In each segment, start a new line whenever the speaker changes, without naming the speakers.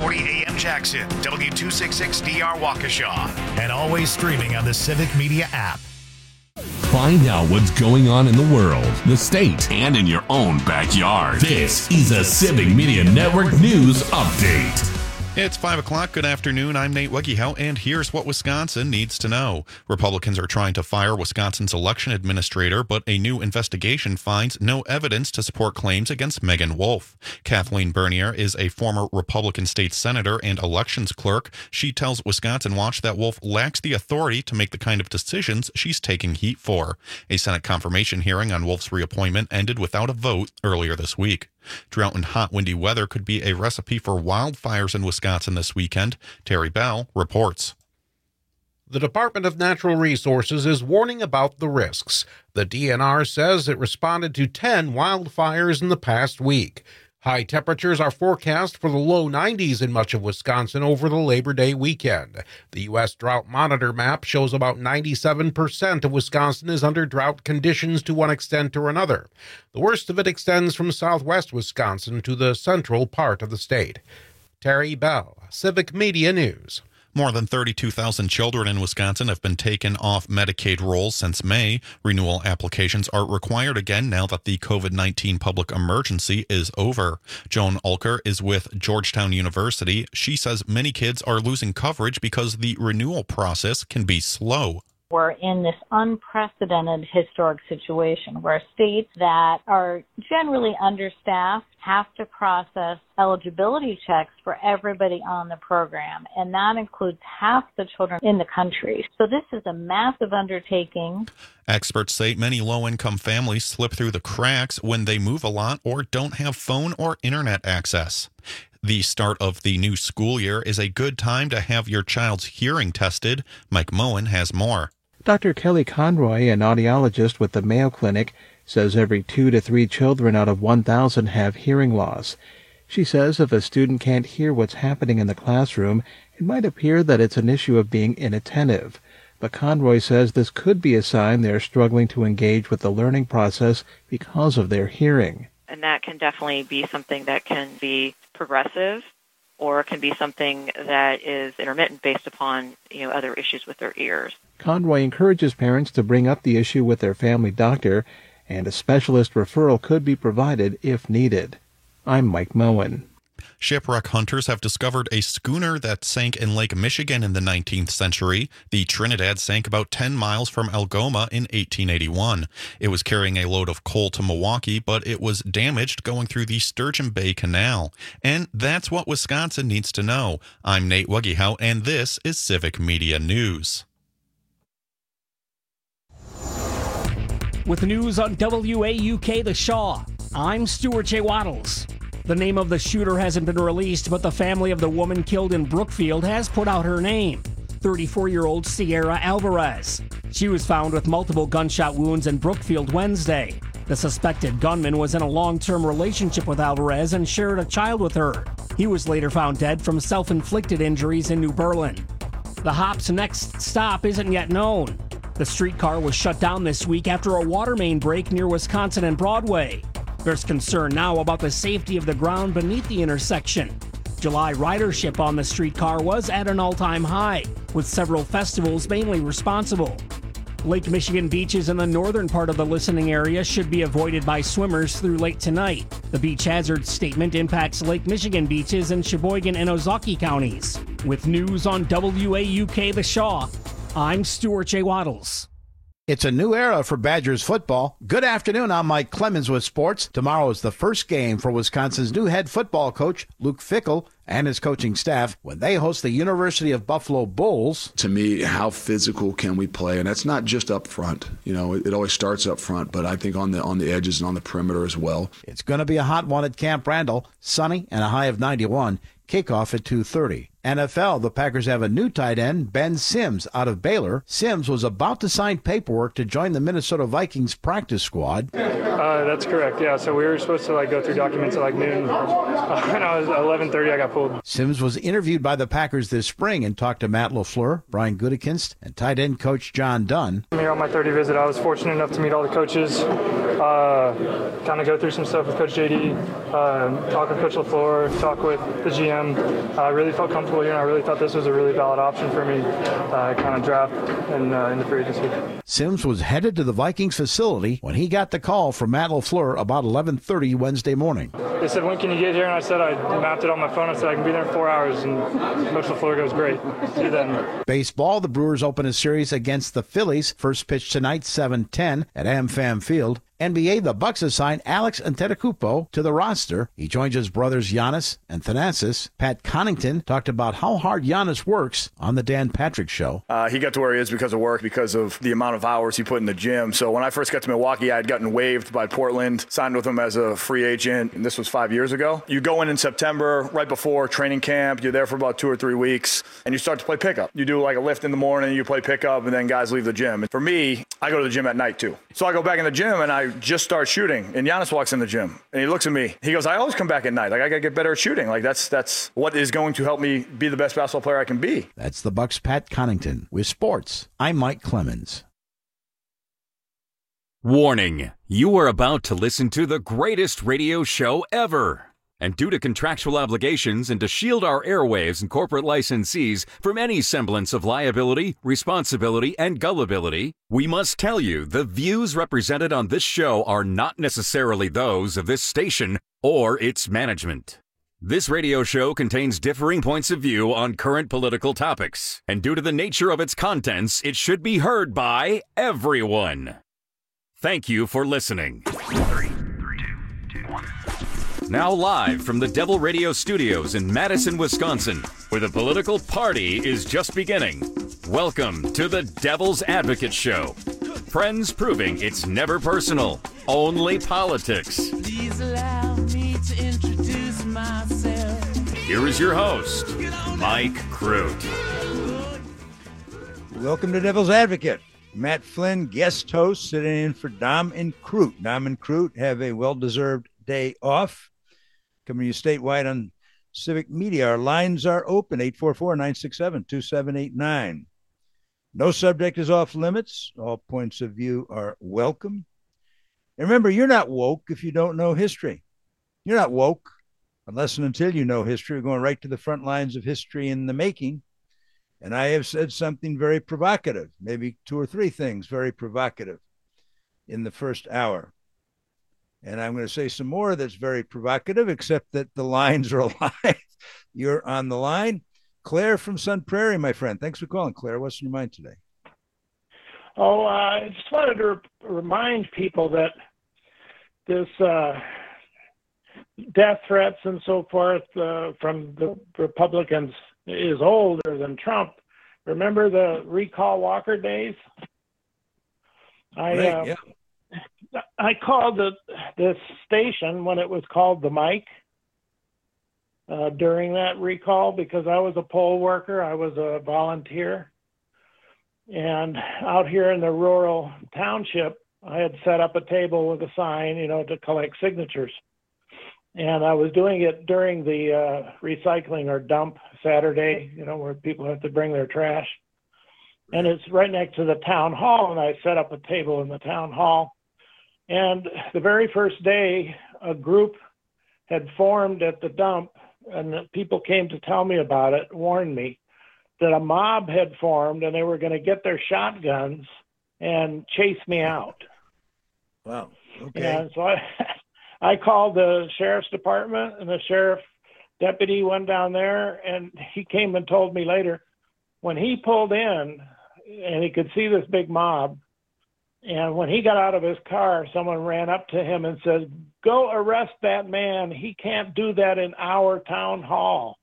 1240 AM Jackson, W266DR Waukesha, and always streaming on the Civic Media app.
Find out what's going on in the world, the state, and in your own backyard. This is a Civic Media Network News Update.
It's 5 o'clock. Good afternoon. I'm Nate Wegehout, and here's what Wisconsin needs to know. Republicans are trying to fire Wisconsin's election administrator, but a new investigation finds no evidence to support claims against Megan Wolf. Kathleen Bernier is a former Republican state senator and elections clerk. She tells Wisconsin Watch that Wolf lacks the authority to make the kind of decisions she's taking heat for. A Senate confirmation hearing on Wolf's reappointment ended without a vote earlier this week. Drought and hot, windy weather could be a recipe for wildfires in Wisconsin this weekend. Terry Bell reports.
The Department of Natural Resources is warning about the risks. The DNR says it responded to 10 wildfires in the past week. High temperatures are forecast for the low 90s in much of Wisconsin over the Labor Day weekend. The U.S. Drought Monitor map shows about 97% of Wisconsin is under drought conditions to one extent or another. The worst of it extends from southwest Wisconsin to the central part of the state. Terry Bell, Civic Media News.
More than 32,000 children in Wisconsin have been taken off Medicaid rolls since May. Renewal applications are required again now that the COVID-19 public emergency is over. Joan Ulker is with Georgetown University. She says many kids are losing coverage because the renewal process can be slow.
We're in this unprecedented historic situation where states that are generally understaffed have to process eligibility checks for everybody on the program, and that includes half the children in the country. So this is a massive undertaking.
Experts say many low-income families slip through the cracks when they move a lot or don't have phone or internet access. The start of the new school year is a good time to have your child's hearing tested. Mike Moen has more.
Dr. Kelly Conroy, an audiologist with the Mayo Clinic, says every 2 to 3 children out of 1,000 have hearing loss. She says if a student can't hear what's happening in the classroom, it might appear that it's an issue of being inattentive. But Conroy says this could be a sign they're struggling to engage with the learning process because of their hearing.
And that can definitely be something that can be progressive, or it can be something that is intermittent based upon, other issues with their ears.
Conroy encourages parents to bring up the issue with their family doctor, and a specialist referral could be provided if needed. I'm Mike Moen.
Shipwreck hunters have discovered a schooner that sank in Lake Michigan in the 19th century. The Trinidad sank about 10 miles from Algoma in 1881. It was carrying a load of coal to Milwaukee, but it was damaged going through the Sturgeon Bay Canal. And that's what Wisconsin needs to know. I'm Nate Wegehout, and this is Civic Media News.
With news on WAUK The Shaw, I'm Stuart J. Waddles. The name of the shooter hasn't been released, but the family of the woman killed in Brookfield has put out her name, 34-year-old Sierra Alvarez. She was found with multiple gunshot wounds in Brookfield Wednesday. The suspected gunman was in a long-term relationship with Alvarez and shared a child with her. He was later found dead from self-inflicted injuries in New Berlin. The Hop's next stop isn't yet known. The streetcar was shut down this week after a water main break near Wisconsin and Broadway. There's concern now about the safety of the ground beneath the intersection. July ridership on the streetcar was at an all-time high, with several festivals mainly responsible. Lake Michigan beaches in the northern part of the listening area should be avoided by swimmers through late tonight. The beach hazard statement impacts Lake Michigan beaches in Sheboygan and Ozaukee counties. With news on WAUK The Shaw, I'm Stuart J. Waddles.
It's a new era for Badgers football. Good afternoon, I'm Mike Clemens with sports. Tomorrow is the first game for Wisconsin's new head football coach, Luke Fickell, and his coaching staff when they host the University of Buffalo Bulls.
To me, how physical can we play? And that's not just up front. It always starts up front, but I think on the edges and on the perimeter as well.
It's going to be a hot one at Camp Randall, sunny and a high of 91. Kickoff at 2:30. NFL, the Packers have a new tight end, Ben Sims, out of Baylor. Sims was about to sign paperwork to join the Minnesota Vikings practice squad.
That's correct, yeah. So we were supposed to go through documents at noon. When I was 11:30, I got pulled.
Sims was interviewed by the Packers this spring and talked to Matt LaFleur, Brian Gutekunst, and tight end coach John Dunn.
Here on my 30 visit, I was fortunate enough to meet all the coaches, kind of go through some stuff with Coach JD, talk with Coach LaFleur, talk with the GM. I really felt comfortable here, and I really thought this was a really valid option for me, kind of draft in the free agency.
Sims was headed to the Vikings facility when he got the call from Matt LaFleur about 11:30 Wednesday morning.
They said, when can you get here? And I said, I mapped it on my phone. I said, I can be there in 4 hours. And Coach LaFleur goes, great. See you then.
Baseball, the Brewers open a series against the Phillies. First pitch tonight, 7:10 at AmFam Field. NBA, the Bucks assign Alex Antetokounmpo to the roster. He joins his brothers Giannis and Thanasis. Pat Connaughton talked about how hard Giannis works on the Dan Patrick Show.
He got to where he is because of work, because of the amount of hours he put in the gym. So when I first got to Milwaukee, I had gotten waived by Portland, signed with him as a free agent, and this was 5 years ago. You go in September, right before training camp, you're there for about 2 or 3 weeks, and you start to play pickup. You do a lift in the morning, you play pickup, and then guys leave the gym. And for me, I go to the gym at night too. So I go back in the gym, and I just start shooting, and Giannis walks in the gym and he looks at me. He goes, I always come back at night. I gotta get better at shooting. That's what is going to help me be the best basketball player I can be.
That's the Bucks' Pat Connaughton. With sports, I'm Mike Clemens.
Warning, you are about to listen to the greatest radio show ever. And due to contractual obligations and to shield our airwaves and corporate licensees from any semblance of liability, responsibility, and gullibility, we must tell you the views represented on this show are not necessarily those of this station or its management. This radio show contains differing points of view on current political topics, and due to the nature of its contents, it should be heard by everyone. Thank you for listening.
3, 2, 1.
Now live from the Devil Radio Studios in Madison, Wisconsin, where the political party is just beginning. Welcome to the Devil's Advocate Show. Friends proving it's never personal, only politics.
Please allow me to introduce myself.
Here is your host, Mike Crute.
Welcome to Devil's Advocate. Matt Flynn, guest host, sitting in for Dom and Crute. Dom and Crute have a well-deserved day off. Coming to you statewide on Civic Media. Our lines are open, 844-967-2789. No subject is off limits. All points of view are welcome. And remember, you're not woke if you don't know history. You're not woke unless and until you know history. We're going right to the front lines of history in the making. And I have said something very provocative, maybe 2 or 3 things very provocative in the first hour. And I'm going to say some more that's very provocative, except that the lines are alive. You're on the line. Claire from Sun Prairie, my friend. Thanks for calling, Claire. What's in your mind today?
Oh, I just wanted to remind people that this death threats and so forth from the Republicans is older than Trump. Remember the recall Walker days?
Yeah.
I called this station when it was called the Mike during that recall because I was a poll worker. I was a volunteer. And out here in the rural township, I had set up a table with a sign, to collect signatures. And I was doing it during the recycling or dump Saturday, where people have to bring their trash. And it's right next to the town hall, and I set up a table in the town hall. And the very first day, a group had formed at the dump, and the people came to tell me about it, warned me that a mob had formed, and they were going to get their shotguns and chase me out.
Wow. Okay.
And so I called the sheriff's department, and the sheriff deputy went down there, and he came and told me later, when he pulled in, and he could see this big mob, and when he got out of his car, someone ran up to him and said, "Go arrest that man. He can't do that in our town hall."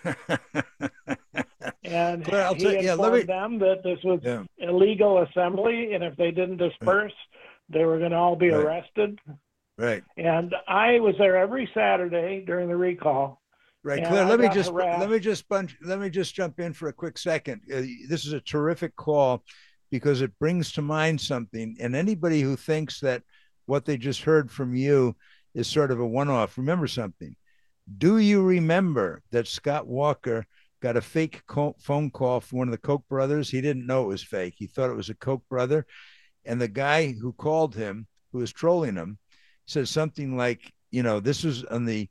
And
Claire,
he informed them that this was illegal assembly, and if they didn't disperse, they were going to all be arrested.
Right.
And I was there every Saturday during the recall.
Right,
And
Claire.
I
Let me
got
just jump in for a quick second. This is a terrific call because it brings to mind something. And anybody who thinks that what they just heard from you is sort of a one-off, remember something. Do you remember that Scott Walker got a fake phone call from one of the Koch brothers? He didn't know it was fake. He thought it was a Koch brother. And the guy who called him, who was trolling him, said something like, you know, this was on the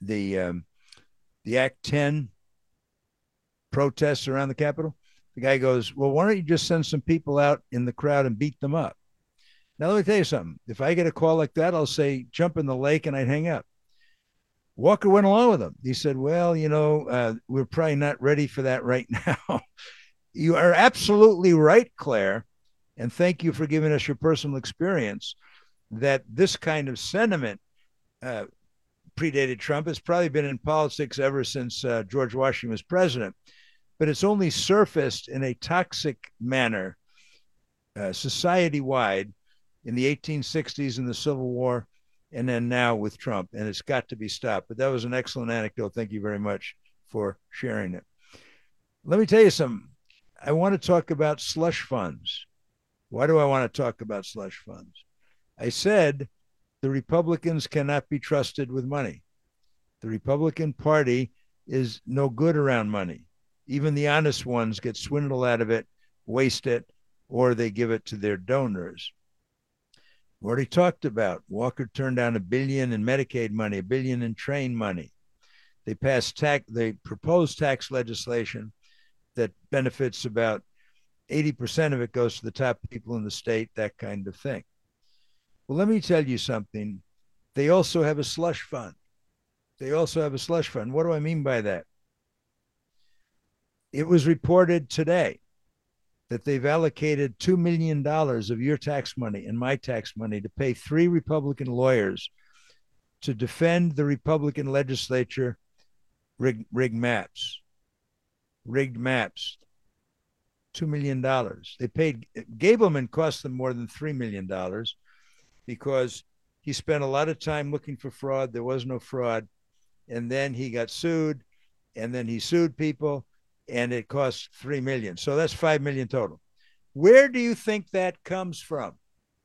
Act 10 protests around the Capitol. The guy goes, well, why don't you just send some people out in the crowd and beat them up? Now, let me tell you something. If I get a call like that, I'll say, jump in the lake, and I'd hang up. Walker went along with him. He said, well, you know, we're probably not ready for that right now. You are absolutely right, Claire. And thank you for giving us your personal experience that this kind of sentiment predated Trump. It's probably been in politics ever since George Washington was president, but it's only surfaced in a toxic manner society-wide in the 1860s in the Civil War, and then now with Trump, and it's got to be stopped. But that was an excellent anecdote. Thank you very much for sharing it. Let me tell you something. I want to talk about slush funds. Why do I want to talk about slush funds? I said the Republicans cannot be trusted with money. The Republican Party is no good around money. Even the honest ones get swindled out of it, waste it, or they give it to their donors. We already talked about Walker turned down $1 billion in Medicaid money, $1 billion in train money. They proposed tax legislation that benefits about 80% of it goes to the top people in the state, that kind of thing. Well, let me tell you something. They also have a slush fund. What do I mean by that? It was reported today that they've allocated $2 million of your tax money and my tax money to pay 3 Republican lawyers to defend the Republican legislature rigged maps. $2 million. They paid, Gableman cost them more than $3 million because he spent a lot of time looking for fraud. There was no fraud. And then he got sued, and then he sued people, and it cost $3 million. So that's $5 million total. Where do you think that comes from?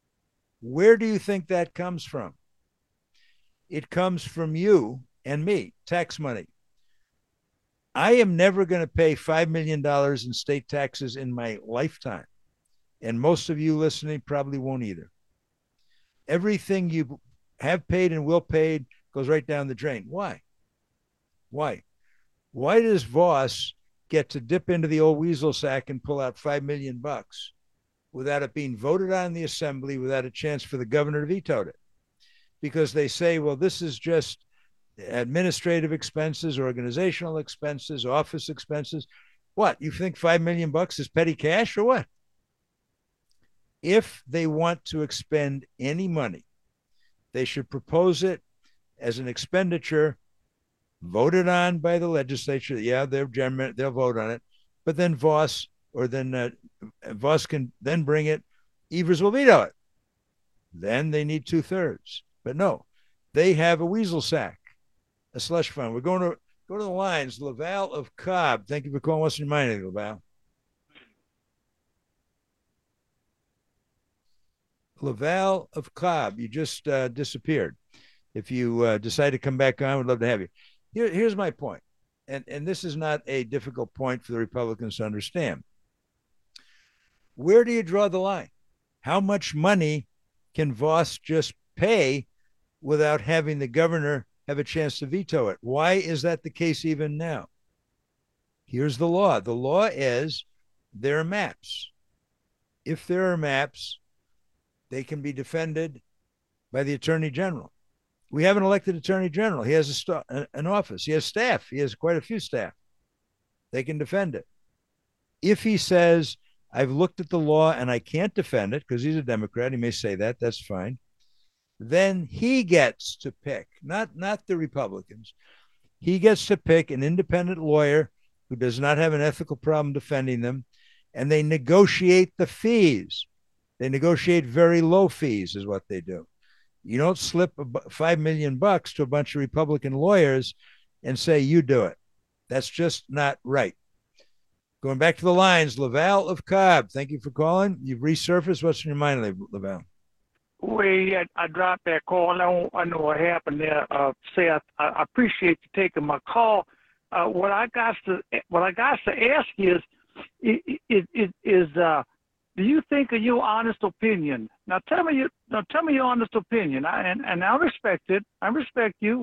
It comes from you and me, tax money. I am never going to pay $5 million in state taxes in my lifetime. And most of you listening probably won't either. Everything you have paid and will pay goes right down the drain. Why? Why does Voss get to dip into the old weasel sack and pull out $5 million without it being voted on in the assembly, without a chance for the governor to veto it? Because they say, well, this is just administrative expenses, organizational expenses, office expenses. What, you think $5 million is petty cash or what? If they want to expend any money, they should propose it as an expenditure voted on by the legislature. Yeah, they'll vote on it, but then Voss can then bring it. Evers will veto it. Then they need 2/3. But no, they have a weasel sack, a slush fund. We're going to go to the lines. Laval of Cobb. Thank you for calling. What's your mind, Laval? Laval of Cobb. You just disappeared. If you decide to come back on, we'd love to have you. Here's my point, and this is not a difficult point for the Republicans to understand. Where do you draw the line? How much money can Voss just pay without having the governor have a chance to veto it? Why is that the case even now? Here's the law. The law is there are maps. If there are maps, they can be defended by the Attorney General. We have an elected Attorney General. He has an office. He has staff. He has quite a few staff. They can defend it. If he says, I've looked at the law and I can't defend it, because he's a Democrat, he may say that, that's fine. Then he gets to pick, not the Republicans. He gets to pick an independent lawyer who does not have an ethical problem defending them, and they negotiate the fees. They negotiate very low fees is what they do. You don't slip $5 million to a bunch of Republican lawyers and say, you do it. That's just not right. Going back to the lines, Laval of Cobb, thank you for calling. You've resurfaced. What's in your mind, Laval?
Well, I dropped that call. I know what happened there. I appreciate you taking my call. What I got to ask is do you think of your honest opinion? Now tell me your honest opinion. And I respect it. I respect you.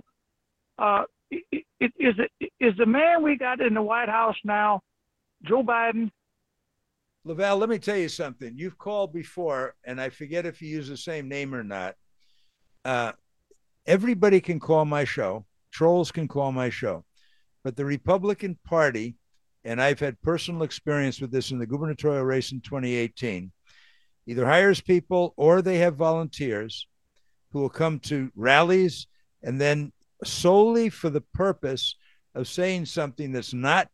Is the man we got in the White House now Joe Biden?
Laval, let me tell you something. You've called before, and I forget if you use the same name or not. Everybody can call my show. Trolls can call my show. But the Republican Party, and I've had personal experience with this in the gubernatorial race in 2018, either hires people or they have volunteers who will come to rallies and then solely for the purpose of saying something that's not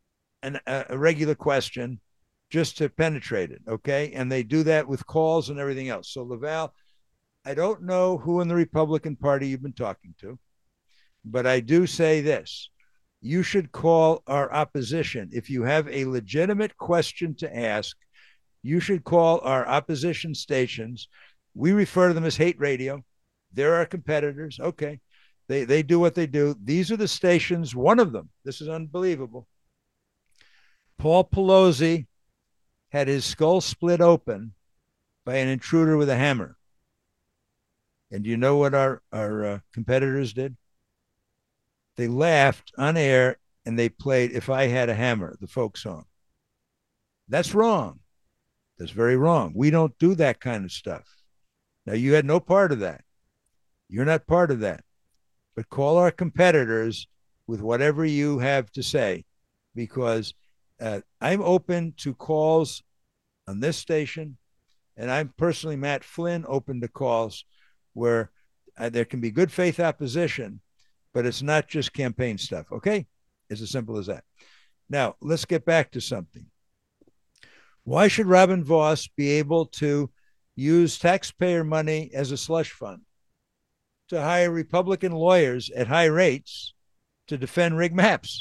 a regular question, just to penetrate it, okay? And they do that with calls and everything else. So, Laval, I don't know who in the Republican Party you've been talking to, but I do say this. You should call our opposition. If you have a legitimate question to ask, you should call our opposition stations. We refer to them as hate radio. They're our competitors. Okay. They do what they do. These are the stations, one of them. This is unbelievable. Paul Pelosi had his skull split open by an intruder with a hammer. And do you know what our competitors did? They laughed on air and they played If I Had a Hammer, the folk song. That's wrong. That's very wrong. We don't do that kind of stuff. Now, you had no part of that. You're not part of that. But call our competitors with whatever you have to say, because I'm open to calls on this station, and I'm personally, Matt Flynn, open to calls where there can be good faith opposition, but it's not just campaign stuff, okay? It's as simple as that. Now, let's get back to something. Why should Robin Vos be able to use taxpayer money as a slush fund to hire Republican lawyers at high rates to defend rigged maps?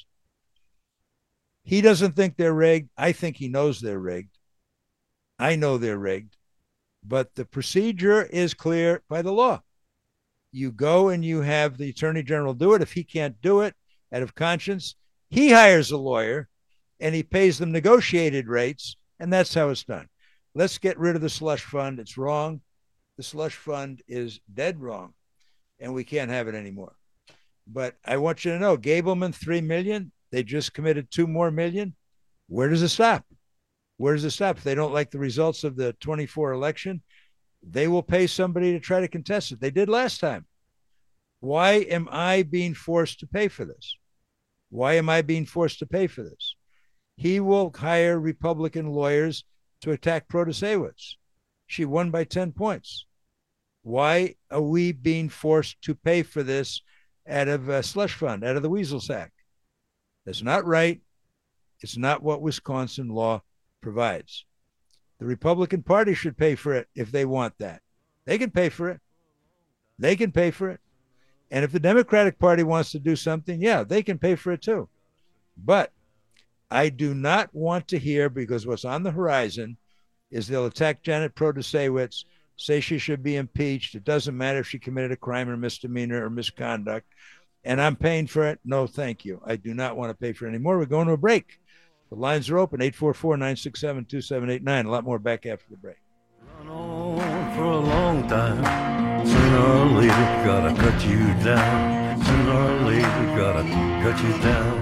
He doesn't think they're rigged. I think he knows they're rigged. I know they're rigged. But the procedure is clear by the law. You go and you have the Attorney General do it. If he can't do it out of conscience, he hires a lawyer and he pays them negotiated rates, and that's how it's done. Let's get rid of the slush fund. It's wrong. The slush fund is dead wrong, and we can't have it anymore. But I want you to know, Gableman, $3 million. They just committed $2 more million. Where does it stop? Where does it stop? If they don't like the results of the 24 election, they will pay somebody to try to contest it. They did last time. Why am I being forced to pay for this? Why am I being forced to pay for this? He will hire Republican lawyers to attack Protasewicz. She won by 10 points. Why are we being forced to pay for this out of a slush fund, out of the weasel sack? That's not right. It's not what Wisconsin law provides. The Republican Party should pay for it if they want that. They can pay for it. They can pay for it. And if the Democratic Party wants to do something, yeah, they can pay for it too. But I do not want to hear, because what's on the horizon is they'll attack Janet Protasewicz, say she should be impeached. It doesn't matter if she committed a crime or misdemeanor or misconduct. And I'm paying for it. No, thank you. I do not want to pay for it anymore. We're going to a break. The lines are open, 844-967-2789. A lot more back after the break.
Run on for a long time. Sooner or later, gotta cut you down. Sooner or later, gotta cut you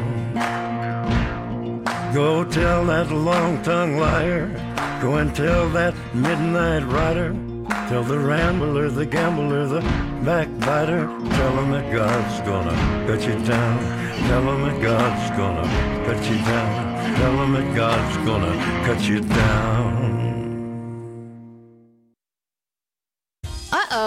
down. Go tell that long-tongued liar. Go and tell that midnight rider. Tell the rambler, the gambler, the backbiter. Tell him that God's gonna cut you down. Tell him that God's gonna cut you down. Tell him that God's gonna cut you down.
Uh-oh,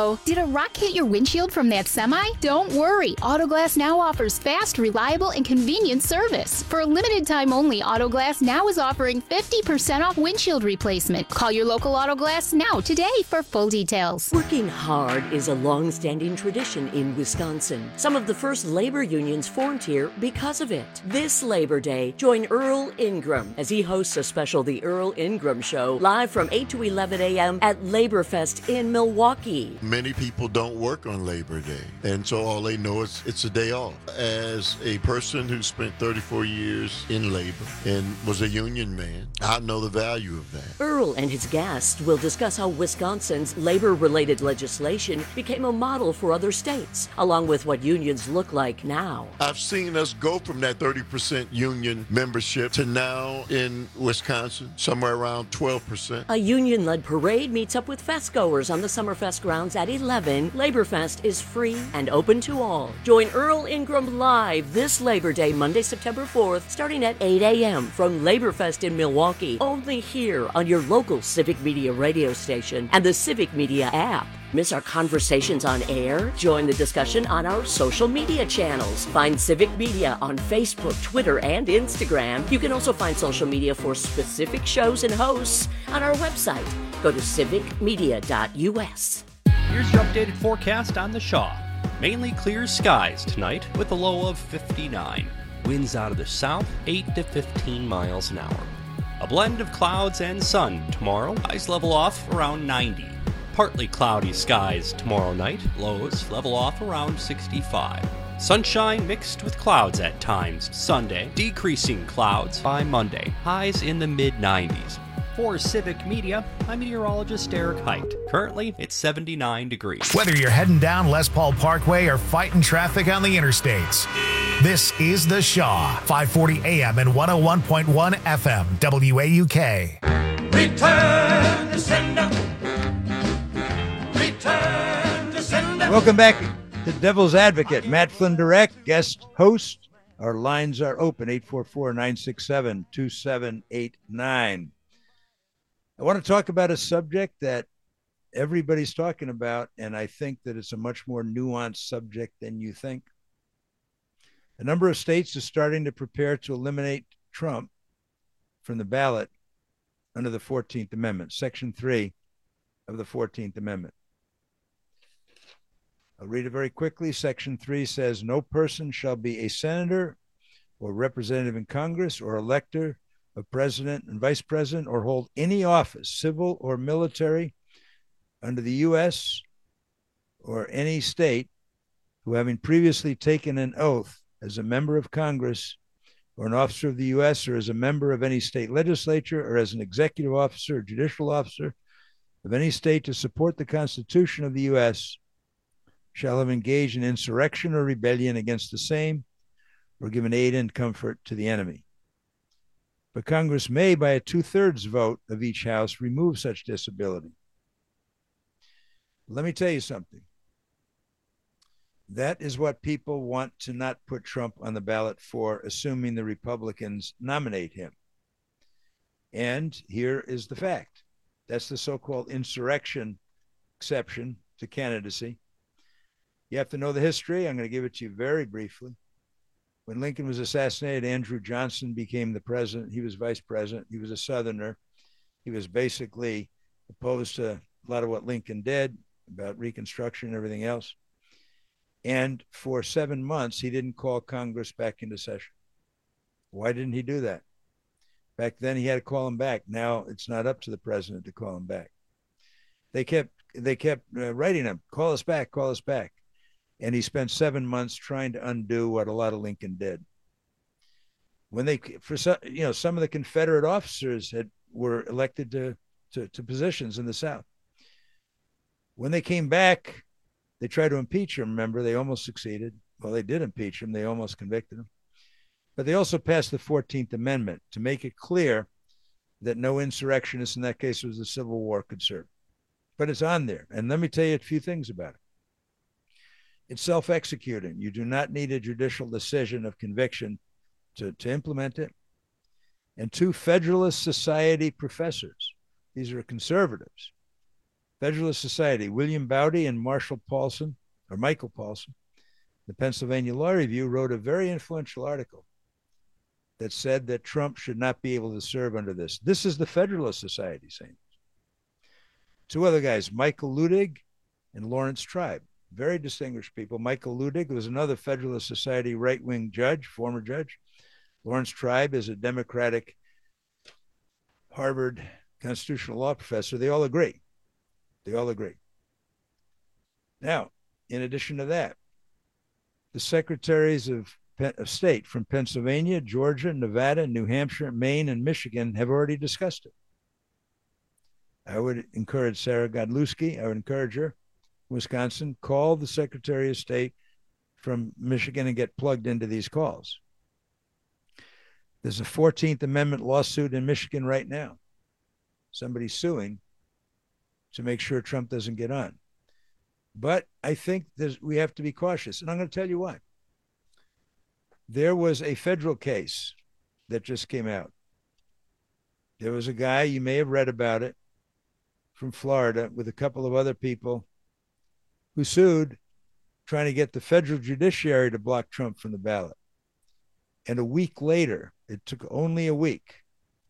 Uh-oh. Did a rock hit your windshield from that semi? Don't worry. Autoglass Now offers fast, reliable, and convenient service. For a limited time only, Autoglass Now is offering 50% off windshield replacement. Call your local Autoglass Now today for full details.
Working hard is a long-standing tradition in Wisconsin. Some of the first labor unions formed here because of it. This Labor Day, join Earl Ingram as he hosts a special The Earl Ingram Show live from 8 to 11 a.m. at Laborfest in Milwaukee.
Many people don't work on Labor Day, and so all they know is it's a day off. As a person who spent 34 years in labor and was a union man, I know the value of that.
Earl and his guests will discuss how Wisconsin's labor-related legislation became a model for other states, along with what unions look like now.
I've seen us go from that 30% union membership to now in Wisconsin, somewhere around 12%.
A union-led parade meets up with festgoers on the Summerfest grounds at 11. Laborfest is free and open to all. Join Earl Ingram live this Labor Day, Monday, September 4th, starting at 8 a.m. from Laborfest in Milwaukee, only here on your local Civic Media radio station and the Civic Media app. Miss our conversations on air? Join the discussion on our social media channels. Find Civic Media on Facebook, Twitter, and Instagram. You can also find social media for specific shows and hosts on our website. Go to civicmedia.us.
Here's your updated forecast on the Shaw. Mainly clear skies tonight with a low of 59. Winds out of the south, 8 to 15 miles an hour. A blend of clouds and sun tomorrow. Highs level off around 90. Partly cloudy skies tomorrow night. Lows level off around 65. Sunshine mixed with clouds at times Sunday. Decreasing clouds by Monday. Highs in the mid-90s. For Civic Media, I'm meteorologist Eric Height. Currently, it's 79 degrees.
Whether you're heading down Les Paul Parkway or fighting traffic on the interstates, this is The Shaw, 540 AM and 101.1 FM, WAUK.
Return to sender. Return to sender.
Welcome back to Devil's Advocate. Matt Flynn Direct, guest host. Our lines are open, 844-967-2789. I want to talk about a subject that everybody's talking about, and I think that it's a much more nuanced subject than you think. A number of states are starting to prepare to eliminate Trump from the ballot under the 14th Amendment, Section 3 of the 14th Amendment. I'll read it very quickly. Section 3 says, no person shall be a senator or representative in Congress or elector of president and vice president or hold any office, civil or military, under the U.S. or any state who, having previously taken an oath as a member of Congress or an officer of the U.S. or as a member of any state legislature or as an executive officer or judicial officer of any state to support the Constitution of the U.S. shall have engaged in insurrection or rebellion against the same or given aid and comfort to the enemy. But Congress may, by a 2/3 vote of each house, remove such disability. Let me tell you something. That is what people want to not put Trump on the ballot for, assuming the Republicans nominate him. And here is the fact. That's the so-called insurrection exception to candidacy. You have to know the history. I'm going to give it to you very briefly. When Lincoln was assassinated, Andrew Johnson became the president. He was vice president. He was a Southerner. He was basically opposed to a lot of what Lincoln did about Reconstruction and everything else. And for 7 months, he didn't call Congress back into session. Why didn't he do that? Back then, he had to call him back. Now it's not up to the president to call him back. They kept writing him, call us back, call us back. And he spent 7 months trying to undo what a lot of Lincoln did. When some of the Confederate officers were elected to positions in the South. When they came back, they tried to impeach him. Remember, they almost succeeded. Well, they did impeach him. They almost convicted him. But they also passed the 14th Amendment to make it clear that no insurrectionist, in that case it was the Civil War, could serve. But it's on there. And let me tell you a few things about it. It's self-executing. You do not need a judicial decision of conviction to implement it. And 2 Federalist Society professors, these are conservatives, Federalist Society, William Bowdy and Michael Paulson, the Pennsylvania Law Review, wrote a very influential article that said that Trump should not be able to serve under this. This is the Federalist Society saying this. Two other guys, Michael Ludig and Lawrence Tribe, very distinguished people. Michael Ludig was another Federalist Society right-wing judge, former judge. Lawrence Tribe is a Democratic Harvard constitutional law professor. They all agree. Now, in addition to that, the secretaries of state from Pennsylvania, Georgia, Nevada, New Hampshire, Maine, and Michigan have already discussed it. I would encourage Sarah Godlewski, I would encourage her, Wisconsin, call the Secretary of State from Michigan and get plugged into these calls. There's a 14th Amendment lawsuit in Michigan right now. Somebody's suing to make sure Trump doesn't get on. But I think we have to be cautious, and I'm going to tell you why. There was a federal case that just came out. There was a guy, you may have read about it, from Florida with a couple of other people who sued trying to get the federal judiciary to block Trump from the ballot. And a week later, it took only a week,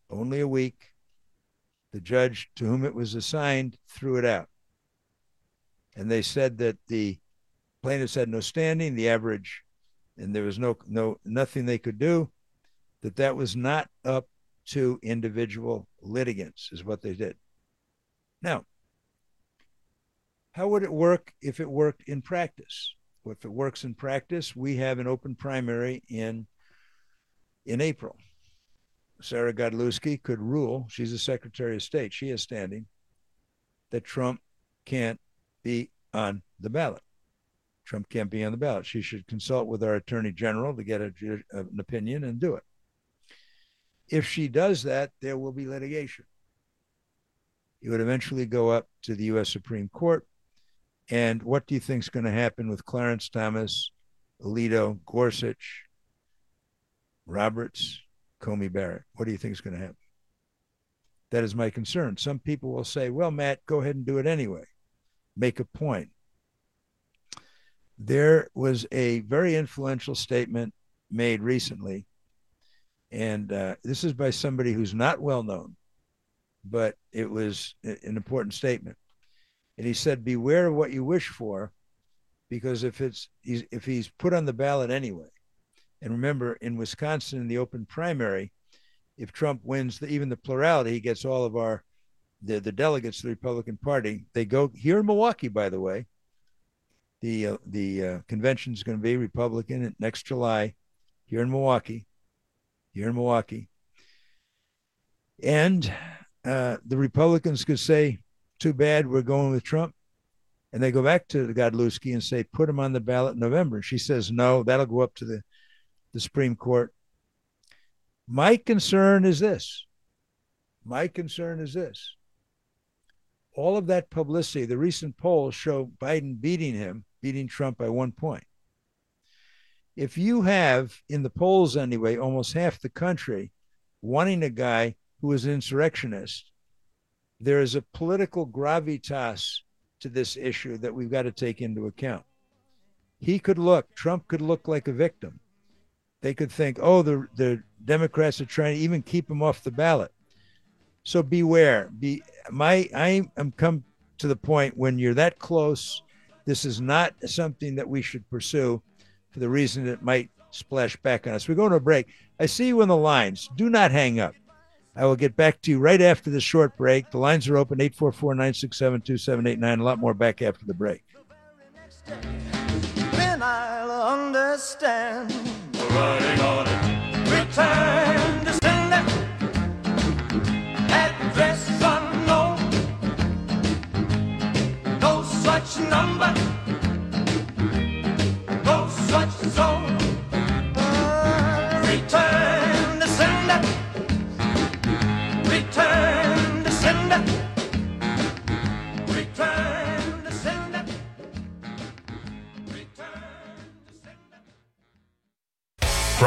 the judge to whom it was assigned threw it out. And they said that the plaintiffs had no standing, the average, and there was nothing they could do, that was not up to individual litigants, is what they did. Now, how would it work if it worked in practice? Well, if it works in practice, we have an open primary in April. Sarah Godlewski could rule, she's the Secretary of State, she is standing, that Trump can't be on the ballot. Trump can't be on the ballot. She should consult with our Attorney General to get an opinion and do it. If she does that, there will be litigation. It would eventually go up to the U.S. Supreme Court. And what do you think is going to happen with Clarence Thomas, Alito, Gorsuch, Roberts, Comey Barrett? What do you think is going to happen? That is my concern. Some people will say, well, Matt, go ahead and do it anyway. Make a point. There was a very influential statement made recently, and this is by somebody who's not well known, but it was an important statement. And he said, beware of what you wish for, because if he's put on the ballot anyway, and remember, in Wisconsin, in the open primary, if Trump wins even the plurality, he gets all of the delegates to the Republican Party. They go here in Milwaukee, by the way. The convention is going to be Republican next July here in Milwaukee. And the Republicans could say, too bad, we're going with Trump. And they go back to Godlewski and say, put him on the ballot in November. And she says, no, that'll go up to the Supreme Court. My concern is this. All of that publicity, the recent polls show Biden beating Trump by 1 point. If you have, in the polls anyway, almost half the country wanting a guy who is an insurrectionist, there is a political gravitas to this issue that we've got to take into account. Trump could look like a victim. They could think, oh, the Democrats are trying to even keep him off the ballot. So beware. I am come to the point when you're that close, this is not something that we should pursue for the reason it might splash back on us. We're going to a break. I see you in the lines. Do not hang up. I will get back to you right after this short break. The lines are open, 844-967-2789. A lot more back after the break.
Then I'll understand. Riding on it. Return to sender. Address unknown. No such number. No such zone. Return to sender. Return to sender. Return to sender.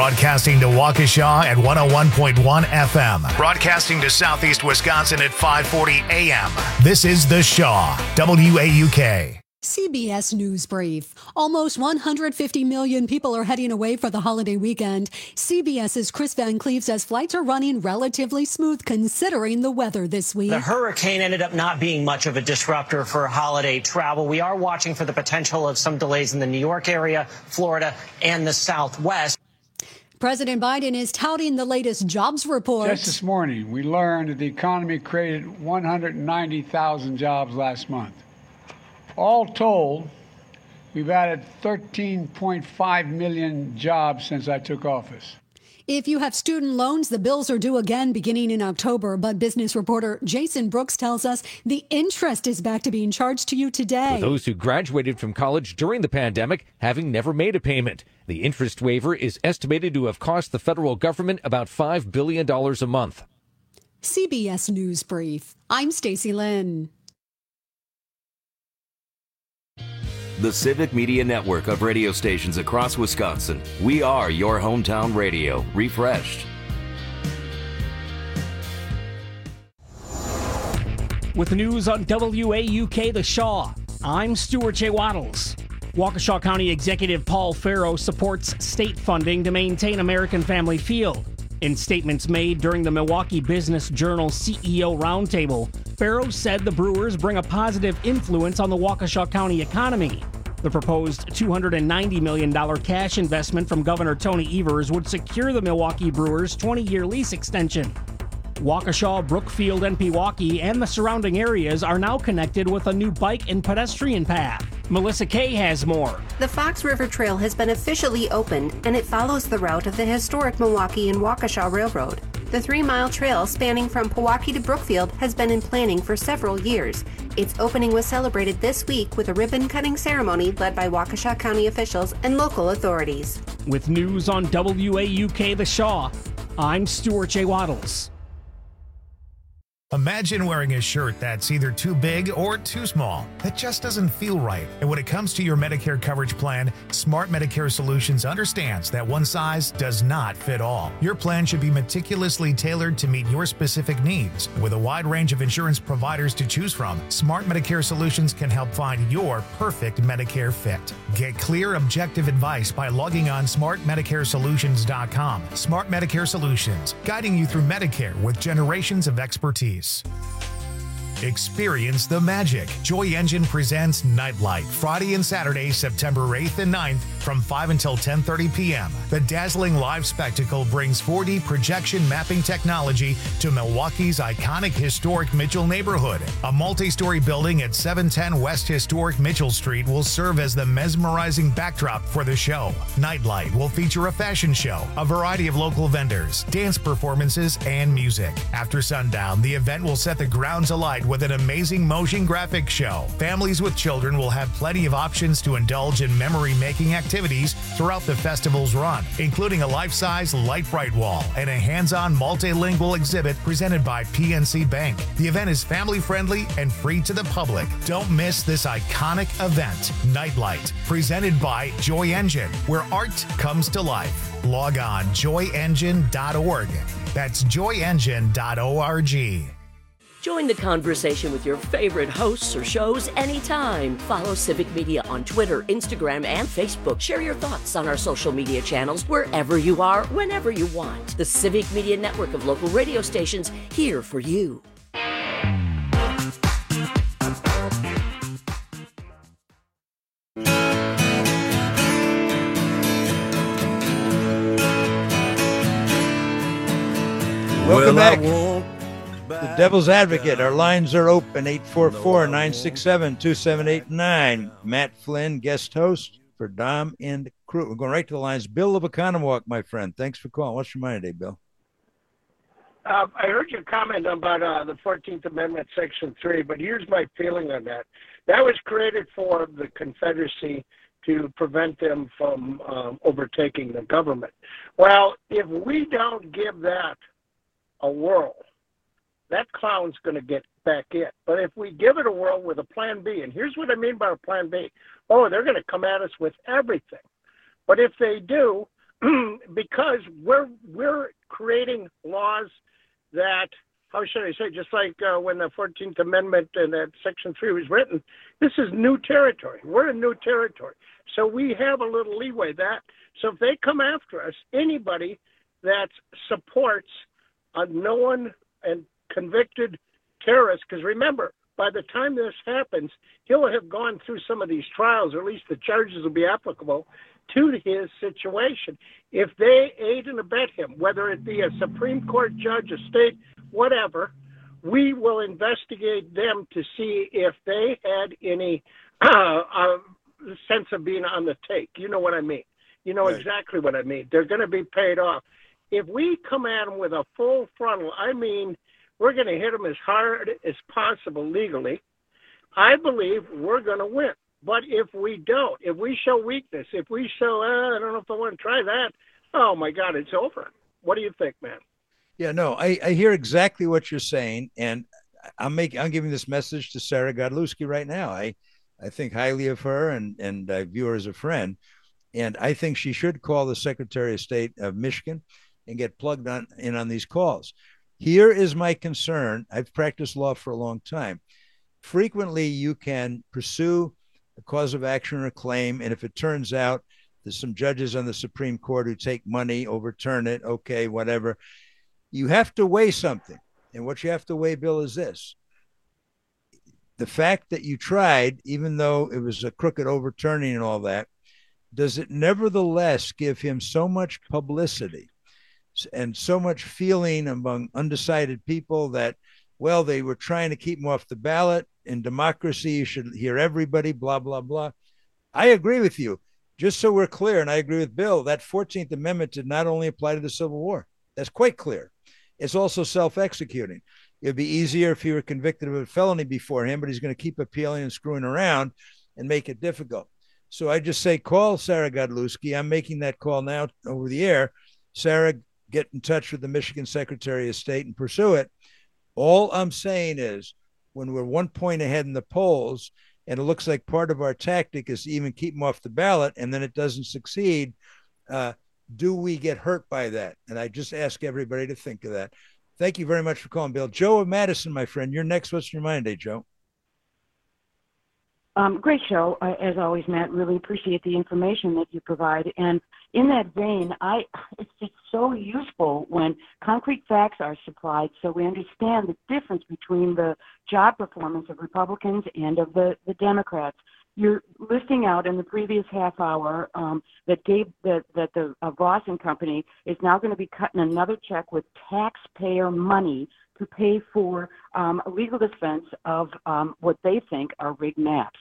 Broadcasting to Waukesha at 101.1 FM. Broadcasting to Southeast Wisconsin at 540 AM. This is The Shaw, WAUK.
CBS News Brief. Almost 150 million people are heading away for the holiday weekend. CBS's Chris Van Cleve says flights are running relatively smooth considering the weather this week.
The hurricane ended up not being much of a disruptor for holiday travel. We are watching for the potential of some delays in the New York area, Florida, and the Southwest.
President Biden is touting the latest jobs report.
Just this morning, we learned that the economy created 190,000 jobs last month. All told, we've added 13.5 million jobs since I took office.
If you have student loans, the bills are due again beginning in October. But business reporter Jason Brooks tells us the interest is back to being charged to you today.
For those who graduated from college during the pandemic, having never made a payment, the interest waiver is estimated to have cost the federal government about $5 billion a month.
CBS News Brief. I'm Stacey Lynn.
The Civic Media Network of radio stations across Wisconsin. We are your hometown radio, refreshed.
With news on WAUK The Shaw, I'm Stuart J. Waddles. Waukesha County Executive Paul Farrow supports state funding to maintain American Family Field. In statements made during the Milwaukee Business Journal CEO Roundtable, Farrow said the Brewers bring a positive influence on the Waukesha County economy. The proposed $290 million cash investment from Governor Tony Evers would secure the Milwaukee Brewers' 20-year lease extension. Waukesha, Brookfield, and Pewaukee and the surrounding areas are now connected with a new bike and pedestrian path. Melissa Kay has more.
The Fox River Trail has been officially opened, and it follows the route of the historic Milwaukee and Waukesha Railroad. The 3-mile trail spanning from Pewaukee to Brookfield has been in planning for several years. Its opening was celebrated this week with a ribbon-cutting ceremony led by Waukesha County officials and local authorities.
With news on WAUK The Shaw, I'm Stuart J. Waddles.
Imagine wearing a shirt that's either too big or too small. That just doesn't feel right. And when it comes to your Medicare coverage plan, Smart Medicare Solutions understands that one size does not fit all. Your plan should be meticulously tailored to meet your specific needs. With a wide range of insurance providers to choose from, Smart Medicare Solutions can help find your perfect Medicare fit. Get clear, objective advice by logging on smartmedicaresolutions.com. Smart Medicare Solutions, guiding you through Medicare with generations of expertise. Experience the magic. Joy Engine presents Nightlight, Friday and Saturday, September 8th and 9th from 5 until 10:30 p.m. The dazzling live spectacle brings 4D projection mapping technology to Milwaukee's iconic historic Mitchell neighborhood. A multi-story building at 710 West Historic Mitchell Street will serve as the mesmerizing backdrop for the show. Nightlight will feature a fashion show, a variety of local vendors, dance performances, and music. After sundown, the event will set the grounds alight with an amazing motion graphics show. Families with children will have plenty of options to indulge in memory-making activities throughout the festival's run, including a life-size Light-Bright wall and a hands-on multilingual exhibit presented by PNC Bank. The event is family-friendly and free to the public. Don't miss this iconic event, Nightlight, presented by Joy Engine, where art comes to life. Log on joyengine.org. That's joyengine.org.
Join the conversation with your favorite hosts or shows anytime. Follow Civic Media on Twitter, Instagram, and Facebook. Share your thoughts on our social media channels wherever you are, whenever you want. The Civic Media Network of local radio stations, here for you.
Welcome back. The Devil's Advocate. Our lines are open, 844-967-2789. Matt Flynn, guest host for Dom and crew. We're going right to the lines. Bill of Oconomowoc, my friend. Thanks for calling. What's your mind today, Bill?
I heard your comment about the 14th Amendment, Section 3, but here's my feeling on that. That was created for the Confederacy to prevent them from overtaking the government. Well, if we don't give that a whirl, that clown's going to get back in. But if we give it a whirl with a plan B, and here's what I mean by a plan B. Oh, they're going to come at us with everything. But if they do, because we're creating laws that, how should I say, just like when the 14th Amendment and that Section 3 was written, this is new territory. We're in new territory. So we have a little leeway. So if they come after us, anybody that supports a known and convicted terrorist, because remember, by the time this happens, he'll have gone through some of these trials, or at least the charges will be applicable to his situation. If they aid and abet him, whether it be a Supreme Court judge, a state, whatever, we will investigate them to see if they had any sense of being on the take. You know what I mean? You know exactly what I mean. They're going to be paid off. If we come at them with a full frontal, I mean, we're going to hit them as hard as possible legally. I believe we're going to win. But if we don't, if we show weakness, if we show, I don't know if I want to try that, oh my God, it's over. What do you think, man?
Yeah, no, I hear exactly what you're saying, and I'm giving this message to Sarah Godlewski right now. I think highly of her, and I view her as a friend, and I think she should call the Secretary of State of Michigan and get plugged in on these calls. Here is my concern. I've practiced law for a long time. Frequently, you can pursue a cause of action or claim, and if it turns out there's some judges on the Supreme Court who take money, overturn it, okay, whatever. You have to weigh something. And what you have to weigh, Bill, is this. The fact that you tried, even though it was a crooked overturning and all that, does it nevertheless give him so much publicity and so much feeling among undecided people that, well, they were trying to keep him off the ballot. In democracy, you should hear everybody, blah, blah, blah. I agree with you. Just so we're clear, and I agree with Bill, that 14th Amendment did not only apply to the Civil War. That's quite clear. It's also self-executing. It'd be easier if he were convicted of a felony before him, but he's going to keep appealing and screwing around and make it difficult. So I just say, call Sarah Godlewski. I'm making that call now over the air. Sarah, get in touch with the Michigan Secretary of State and pursue it. All I'm saying is, when we're 1 point ahead in the polls, and it looks like part of our tactic is to even keep them off the ballot, and then it doesn't succeed, do we get hurt by that? And I just ask everybody to think of that. Thank you very much for calling, Bill. Joe of Madison, my friend, you're next. What's your mind today, Joe?
Great show, as always, Matt. Really appreciate the information that you provide. And in that vein, it's just so useful when concrete facts are supplied so we understand the difference between the job performance of Republicans and of the Democrats. You're listing out in the previous half hour that the Voss and Company is now going to be cutting another check with taxpayer money to pay for a legal defense of what they think are rigged maps.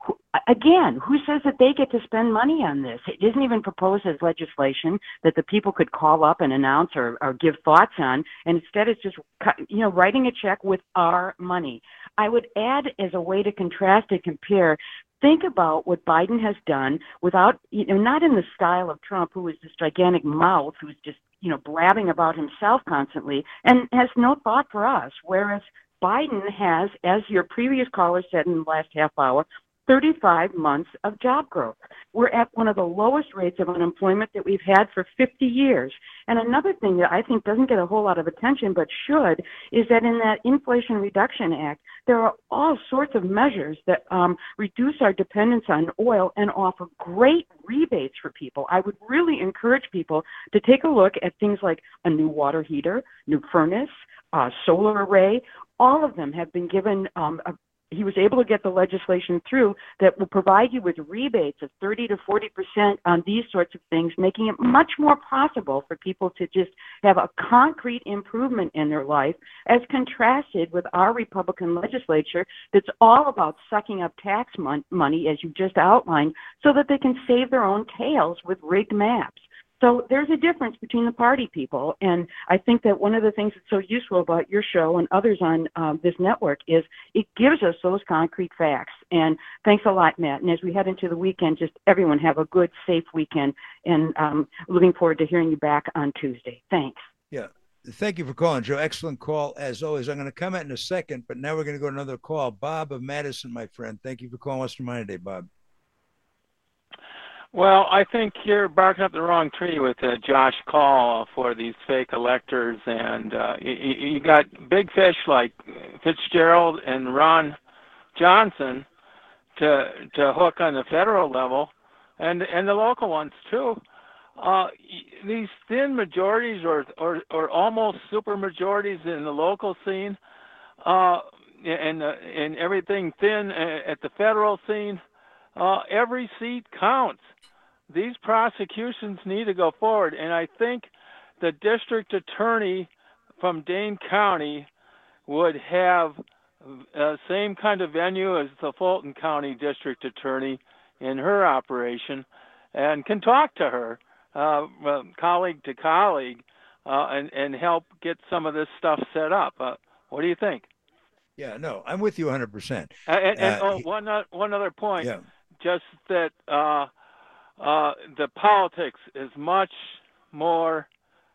Again, who says that they get to spend money on this? It isn't even proposed as legislation that the people could call up and announce or give thoughts on, and instead it's just writing a check with our money. I would add, as a way to contrast and compare, think about what Biden has done without, not in the style of Trump, who is this gigantic mouth who's just, blabbing about himself constantly and has no thought for us. Whereas Biden has, as your previous caller said in the last half hour, 35 months of job growth. We're at one of the lowest rates of unemployment that we've had for 50 years. And another thing that I think doesn't get a whole lot of attention but should is that in that Inflation Reduction Act, there are all sorts of measures that reduce our dependence on oil and offer great rebates for people. I would really encourage people to take a look at things like a new water heater, new furnace, solar array. All of them have been given he was able to get the legislation through that will provide you with rebates of 30 to 40% on these sorts of things, making it much more possible for people to just have a concrete improvement in their life, as contrasted with our Republican legislature that's all about sucking up tax money, as you just outlined, so that they can save their own tails with rigged maps. So there's a difference between the party people, and I think that one of the things that's so useful about your show and others on this network is it gives us those concrete facts. And thanks a lot, Matt. And as we head into the weekend, just everyone have a good, safe weekend, and looking forward to hearing you back on Tuesday. Thanks.
Yeah. Thank you for calling, Joe. Excellent call, as always. I'm going to comment in a second, but now we're going to go to another call. Bob of Madison, my friend. Thank you for calling. What's your mind today, Bob?
Well, I think you're barking up the wrong tree with Josh Call for these fake electors, and you got big fish like Fitzgerald and Ron Johnson to hook on the federal level, and the local ones too. These thin majorities or almost super majorities in the local scene, and everything thin at the federal scene. Every seat counts. These prosecutions need to go forward, and I think the district attorney from Dane County would have same kind of venue as the Fulton County district attorney in her operation, and can talk to her, colleague to colleague, and help get some of this stuff set up. What do you think?
Yeah, no, I'm with you 100%.
One other point.
Yeah.
Just that the politics is much more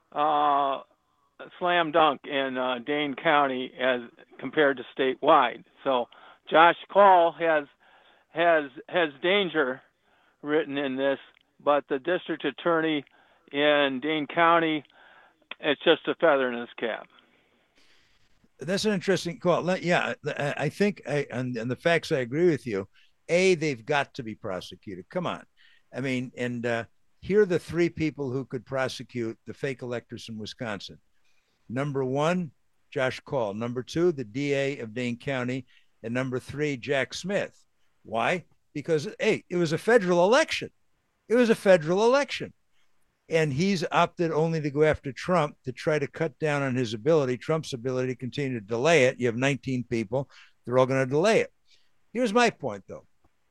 slam dunk in Dane County as compared to statewide. So Josh Call has danger written in this, but the district attorney in Dane County, it's just a feather in his cap.
That's an interesting call. Yeah, I think, and the facts, I agree with you. They've got to be prosecuted. Come on. I mean, and here are the three people who could prosecute the fake electors in Wisconsin. Number one, Josh Call. Number two, the DA of Dane County. And number three, Jack Smith. Why? Because, it was a federal election. It was a federal election. And he's opted only to go after Trump to try to cut down on Trump's ability to continue to delay it. You have 19 people. They're all going to delay it. Here's my point, though.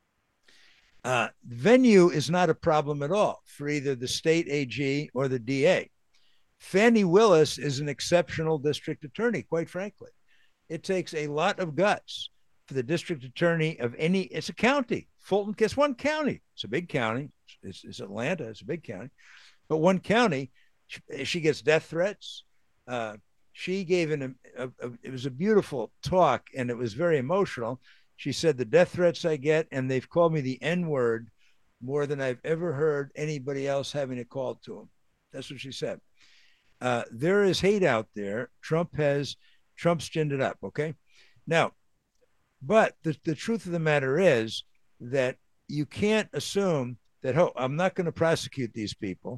Venue is not a problem at all for either the state AG or the DA. Fannie Willis is an exceptional district attorney, quite frankly. It takes a lot of guts for the district attorney of it's a county. Fulton gets one county. It's a big county. It's Atlanta. It's a big county. But one county, she gets death threats. She gave it was a beautiful talk, and it was very emotional. She said, the death threats I get, and they've called me the N-word more than I've ever heard anybody else having it called to them. That's what she said. There is hate out there. Trump's ginned it up, okay? Now, but the truth of the matter is that you can't assume that, I'm not going to prosecute these people,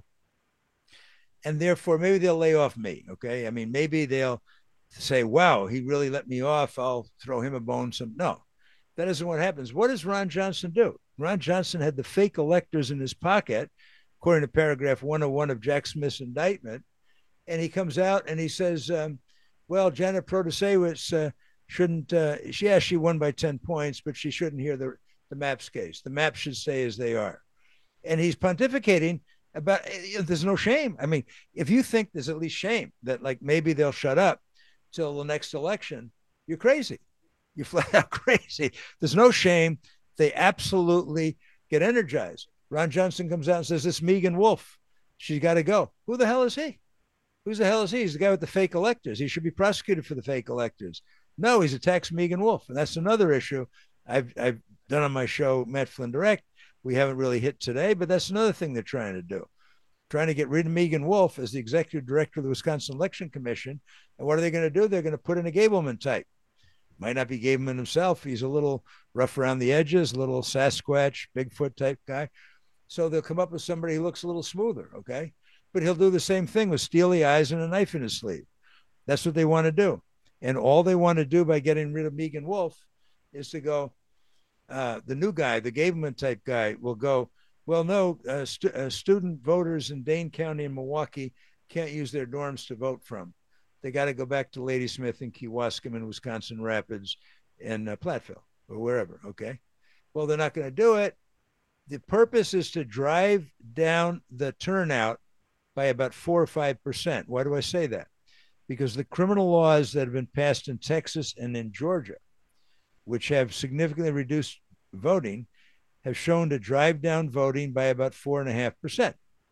and therefore maybe they'll lay off me, okay? I mean, maybe they'll say, wow, he really let me off. I'll throw him a bone. No. That isn't what happens. What does Ron Johnson do? Ron Johnson had the fake electors in his pocket, according to paragraph 101 of Jack Smith's indictment. And he comes out and he says, well, Janet Protasewicz shouldn't, she won by 10 points, but she shouldn't hear the maps case. The maps should stay as they are. And he's pontificating about, there's no shame. I mean, if you think there's at least shame that like maybe they'll shut up till the next election, you're crazy. You're flat out crazy. There's no shame. They absolutely get energized. Ron Johnson comes out and says, this Megan Wolf, she's got to go. Who the hell is he? Who's the hell is he? He's the guy with the fake electors. He should be prosecuted for the fake electors. No, he's attacks Megan Wolf. And that's another issue I've done on my show, Matt Flynn Direct. We haven't really hit today, but that's another thing they're trying to do. Trying to get rid of Megan Wolf as the executive director of the Wisconsin Election Commission. And what are they going to do? They're going to put in a Gableman type. Might not be Gableman himself. He's a little rough around the edges, a little Sasquatch, Bigfoot type guy. So they'll come up with somebody who looks a little smoother, okay? But he'll do the same thing with steely eyes and a knife in his sleeve. That's what they want to do. And all they want to do by getting rid of Megan Wolf is to go, the new guy, the Gableman type guy, will go, well, no, student voters in Dane County and Milwaukee can't use their dorms to vote from. They got to go back to Ladysmith and Kewaskum and Wisconsin Rapids and Platteville or wherever, okay? Well, they're not going to do it. The purpose is to drive down the turnout by about 4 or 5%. Why do I say that? Because the criminal laws that have been passed in Texas and in Georgia, which have significantly reduced voting, have shown to drive down voting by about 4.5%.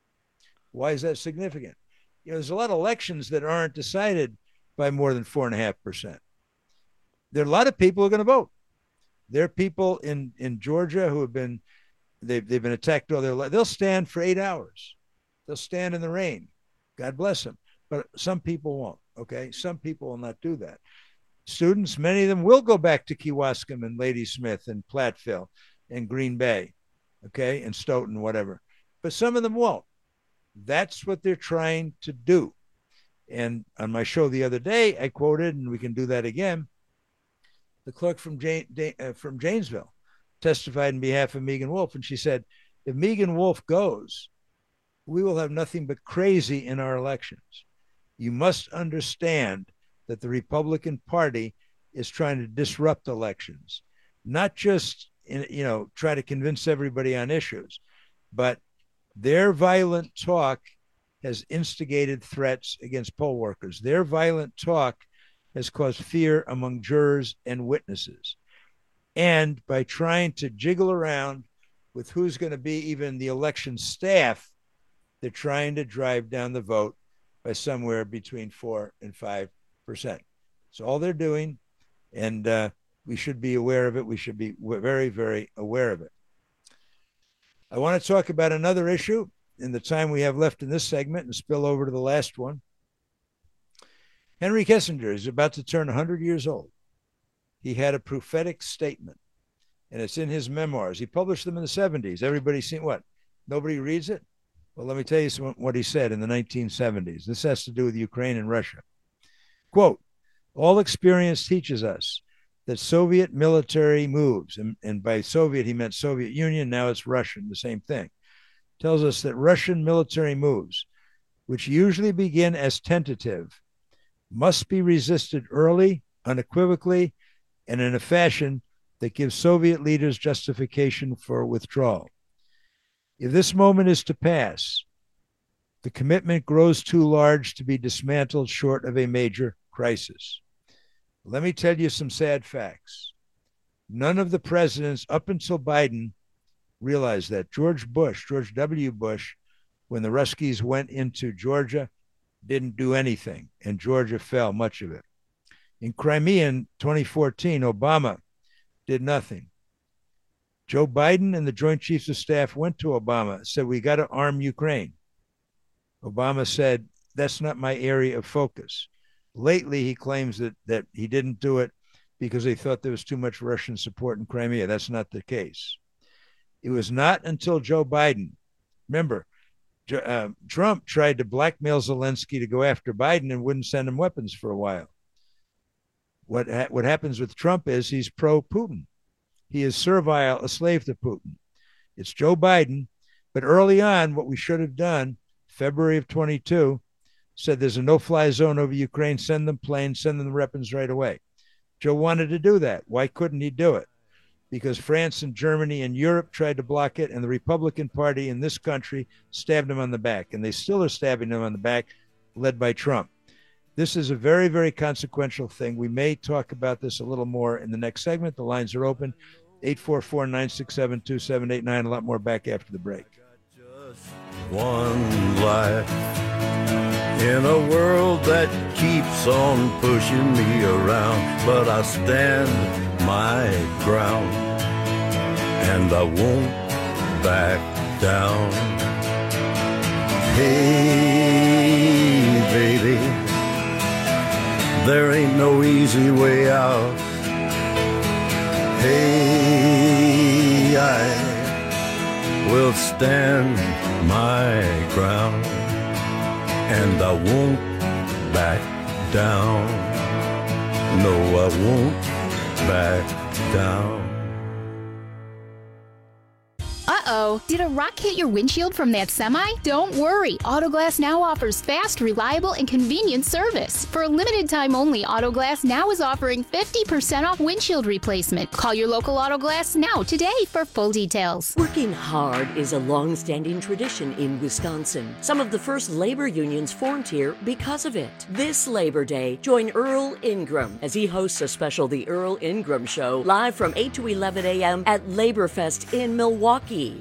Why is that significant? There's a lot of elections that aren't decided by more than 4.5%. There are a lot of people who are going to vote. There are people in Georgia who have been they've been attacked all their life. They'll stand for 8 hours. They'll stand in the rain. God bless them. But some people won't. Okay, some people will not do that. Students, many of them will go back to Kewaskum and Ladysmith and Platteville and Green Bay, okay, and Stoughton, whatever. But some of them won't. That's what they're trying to do. And on my show the other day, I quoted, and we can do that again, the clerk from Janesville testified on behalf of Megan Wolf, and she said, if Megan Wolf goes, we will have nothing but crazy in our elections. You must understand that the Republican Party is trying to disrupt elections, not just try to convince everybody on issues, but their violent talk has instigated threats against poll workers. Their violent talk has caused fear among jurors and witnesses. And by trying to jiggle around with who's going to be even the election staff, they're trying to drive down the vote by somewhere between 4 and 5%. That's all they're doing. And we should be aware of it. We should be very, very aware of it. I want to talk about another issue in the time we have left in this segment and spill over to the last one. Henry Kissinger is about to turn 100 years old. He had a prophetic statement, and it's in his memoirs. He published them in the 70s. Everybody's seen what? Nobody reads it? Well, let me tell you what he said in the 1970s. This has to do with Ukraine and Russia. Quote, all experience teaches us that Soviet military moves, and by Soviet, he meant Soviet Union, now it's Russian, the same thing, tells us that Russian military moves, which usually begin as tentative, must be resisted early, unequivocally, and in a fashion that gives Soviet leaders justification for withdrawal. If this moment is to pass, the commitment grows too large to be dismantled short of a major crisis. Let me tell you some sad facts. None of the presidents up until Biden realized that. George W. Bush, when the Ruskies went into Georgia, didn't do anything, and Georgia fell, much of it. In Crimea in 2014, Obama did nothing. Joe Biden and the Joint Chiefs of Staff went to Obama, said, we got to arm Ukraine. Obama said, that's not my area of focus. Lately, he claims that he didn't do it because they thought there was too much Russian support in Crimea. That's not the case. It was not until Joe Biden, remember, Trump tried to blackmail Zelensky to go after Biden and wouldn't send him weapons for a while. What happens with Trump is he's pro-Putin. He is servile, a slave to Putin. It's Joe Biden. But early on, what we should have done, February of 22, said there's a no-fly zone over Ukraine, send them planes, send them the weapons right away. Joe wanted to do that. Why couldn't he do it? Because France and Germany and Europe tried to block it, and the Republican Party in this country stabbed him on the back, and they still are stabbing him on the back, led by Trump. This is a very, very consequential thing. We may talk about this a little more in the next segment. The lines are open, 844-967-2789. A lot more back after the break.
One life in a world that keeps on pushing me around, but I stand my ground and I won't back down. Hey, baby, there ain't no easy way out. Hey, I will stand my ground and I won't back down. No, I won't back down.
Uh-oh, did a rock hit your windshield from that semi? Don't worry, Autoglass Now offers fast, reliable, and convenient service. For a limited time only, Autoglass Now is offering 50% off windshield replacement. Call your local Autoglass Now today for full details.
Working hard is a long-standing tradition in Wisconsin. Some of the first labor unions formed here because of it. This Labor Day, join Earl Ingram as he hosts a special The Earl Ingram Show live from 8 to 11 a.m. at Labor Fest in Milwaukee.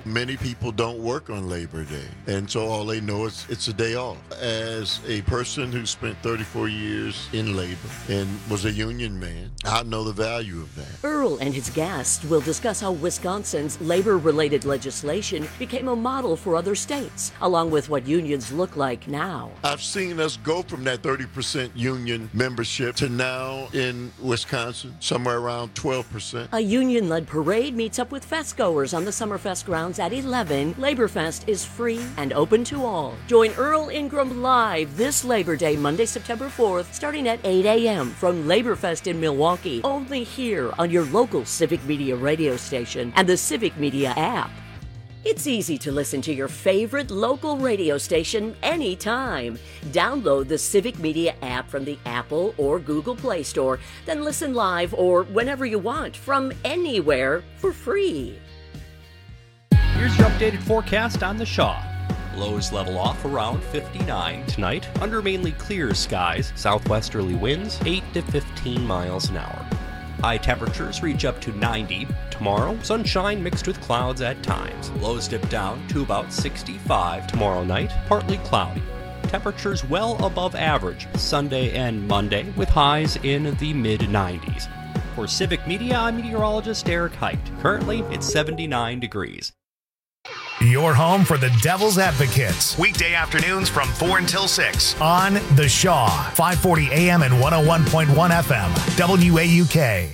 Many people don't work on Labor Day, and so all they know is it's a day off. As a person who spent 34 years in labor and was a union man, I know the value of that.
Earl and his guests will discuss how Wisconsin's labor-related legislation became a model for other states, along with what unions look like now.
I've seen us go from that 30% union membership to now in Wisconsin, somewhere around 12%.
A union-led parade meets up with festgoers on the Summerfest grounds at 11. Laborfest is free and open to all. Join Earl Ingram live this Labor Day, Monday, September 4th, starting at 8 a.m. from Laborfest in Milwaukee, only here on your local Civic Media radio station and the Civic Media app. It's easy to listen to your favorite local radio station anytime. Download the Civic Media app from the Apple or Google Play Store, then listen live or whenever you want from anywhere for free.
Here's your updated forecast on the Shaw. Lows level off around 59 tonight under mainly clear skies, southwesterly winds 8 to 15 miles an hour. High temperatures reach up to 90. Tomorrow, sunshine mixed with clouds at times. Lows dip down to about 65 tomorrow night, partly cloudy. Temperatures well above average Sunday and Monday with highs in the mid-90s. For Civic Media, I'm meteorologist Eric Height. Currently, it's 79 degrees.
Your home for the Devil's Advocates. Weekday afternoons from 4 until 6 on The Shaw, 540 AM and 101.1 FM, WAUK.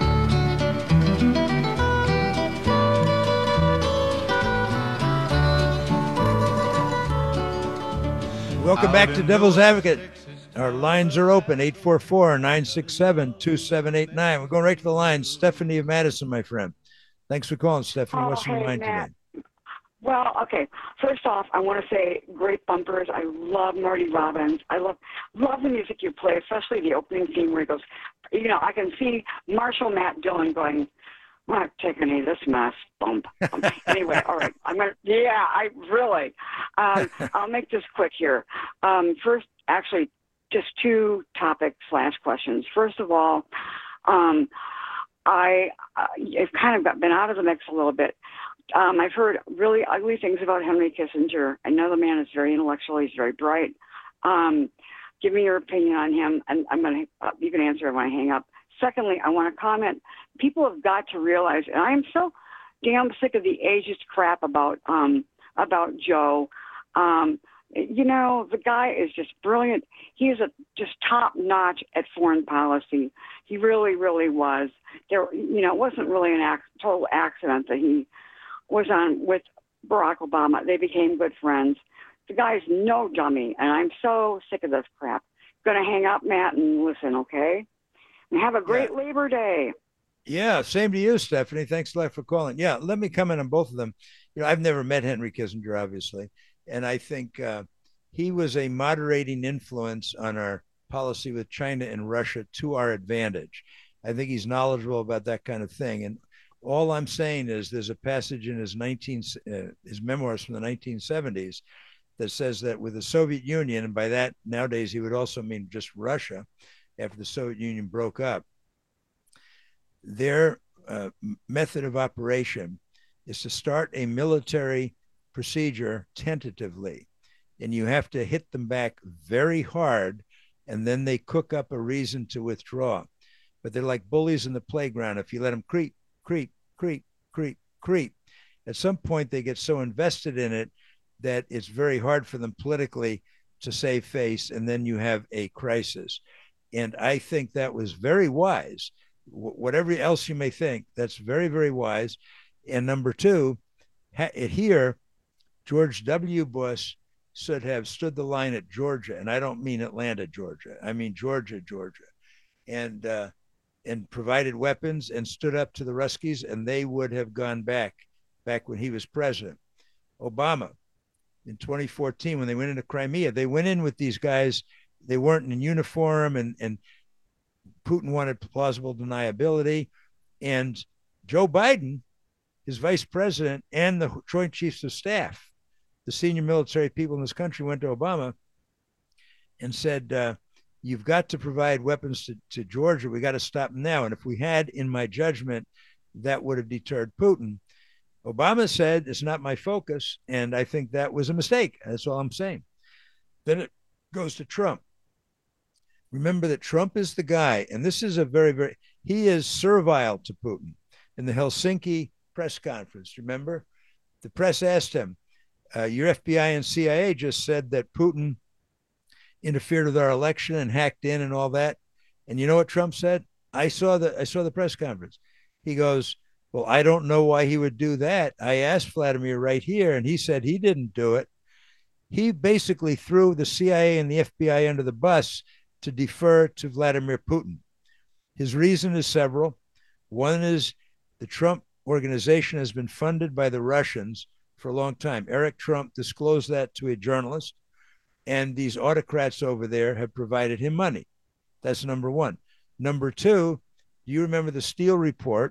Welcome back to Devil's Advocate. Our lines are open, 844-967-2789. We're going right to the lines. Stephanie of Madison, my friend. Thanks for calling, Stephanie. What's on your mind today?
Well, okay. First off, I want to say great bumpers. I love Marty Robbins. I love the music you play, especially the opening theme where he goes, I can see Marshall Matt Dillon going, I'm not taking any of this mess. Bump. Anyway, all right. I'll make this quick here. First, actually, just two topic/questions. First of all, I've kind of been out of the mix a little bit. I've heard really ugly things about Henry Kissinger. I know the man is very intellectual. He's very bright. Give me your opinion on him, and you can answer it when I hang up. Secondly, I want to comment. People have got to realize, and I am so damn sick of the ageist crap about Joe. The guy is just brilliant. He is just top notch at foreign policy. He really, really was. It wasn't really total accident that he was on with Barack Obama. They became good friends. The guy's no dummy, and I'm so sick of this crap. Going to hang up, Matt, and listen, okay? And have a great Labor Day.
Yeah, same to you, Stephanie. Thanks a lot for calling. Yeah, let me comment on both of them. I've never met Henry Kissinger, obviously, and I think he was a moderating influence on our policy with China and Russia to our advantage. I think he's knowledgeable about that kind of thing. And all I'm saying is there's a passage in his memoirs from the 1970s that says that with the Soviet Union, and by that nowadays he would also mean just Russia, after the Soviet Union broke up, their method of operation is to start a military procedure tentatively, and you have to hit them back very hard, and then they cook up a reason to withdraw. But they're like bullies in the playground. If you let them creep, at some point they get so invested in it that it's very hard for them politically to save face, and then you have a crisis. And I think that was very wise. Whatever else you may think, that's very, very wise. And number two, here, George W. Bush should have stood the line at Georgia. And I don't mean Atlanta, Georgia. I mean Georgia. And provided weapons and stood up to the Ruskies, and they would have gone back when he was president. Obama, in 2014, when they went into Crimea, they went in with these guys. They weren't in uniform, and Putin wanted plausible deniability. And Joe Biden, his vice president, and the Joint Chiefs of Staff, the senior military people in this country, went to Obama and said, you've got to provide weapons to Georgia. We got to stop them now. And if we had, in my judgment, that would have deterred Putin. Obama said it's not my focus, and I think that was a mistake. That's all I'm saying. Then it goes to Trump. Remember that Trump is the guy, and this is a he is servile to Putin. In the Helsinki press conference, remember? The press asked him, your FBI and CIA just said that Putin interfered with our election and hacked in and all that. And you know what Trump said? I saw the press conference. He goes, well, I don't know why he would do that. I asked Vladimir right here, and he said he didn't do it. He basically threw the CIA and the FBI under the bus to defer to Vladimir Putin. His reason is several. One is the Trump organization has been funded by the Russians for a long time. Eric Trump disclosed that to a journalist, and these autocrats over there have provided him money. That's number one. Number two, do you remember the Steele report,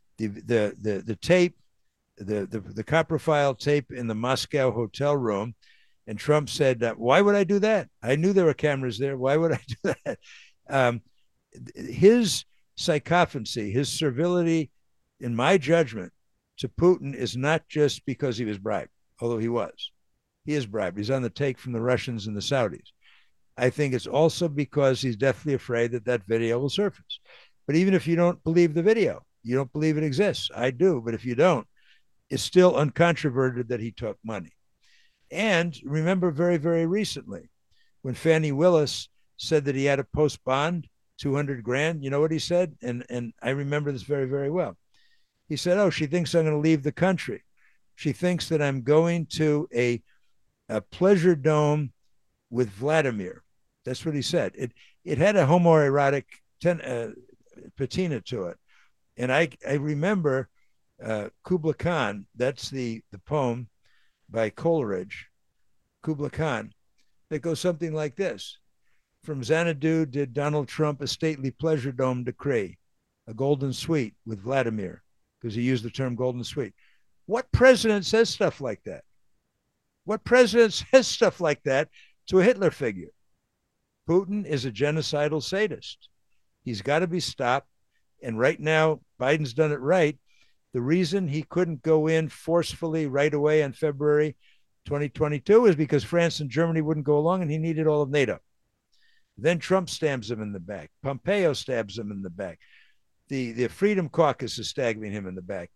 the tape, the copper file tape in the Moscow hotel room? And Trump said, why would I do that? I knew there were cameras there. Why would I do that? His sycophancy, his servility, in my judgment, to Putin is not just because he was bribed, although he was. He is bribed. He's on the take from the Russians and the Saudis. I think it's also because he's deathly afraid that that video will surface. But even if you don't believe the video, you don't believe it exists. I do. But if you don't, it's still uncontroverted that he took money. And remember very, very recently when Fannie Willis said that he had to post bond, $200,000, you know what he said? And I remember this very, very well. He said, oh, she thinks I'm going to leave the country. She thinks that I'm going to a pleasure dome with Vladimir. That's what he said. It had a homoerotic patina to it. And I remember Kubla Khan, that's the poem by Coleridge, Kubla Khan, that goes something like this. From Xanadu did Donald Trump a stately pleasure dome decree, a golden suite with Vladimir, because he used the term golden suite. What president says stuff like that? What president says stuff like that to a Hitler figure? Putin is a genocidal sadist. He's got to be stopped. And right now, Biden's done it right. The reason he couldn't go in forcefully right away in February 2022 is because France and Germany wouldn't go along, and he needed all of NATO. Then Trump stabs him in the back. Pompeo stabs him in the back. The Freedom Caucus is stabbing him in the back.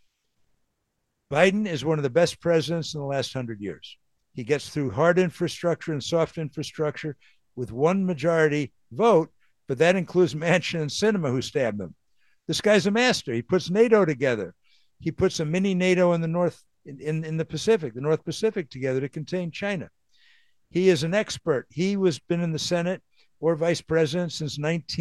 Biden is one of the best presidents in the last 100 years. He gets through hard infrastructure and soft infrastructure with one majority vote, but that includes Manchin and Sinema, who stabbed him. This guy's a master. He puts NATO together. He puts a mini NATO in the North, in the Pacific, the North Pacific together to contain China. He is an expert. He was been in the Senate or vice president since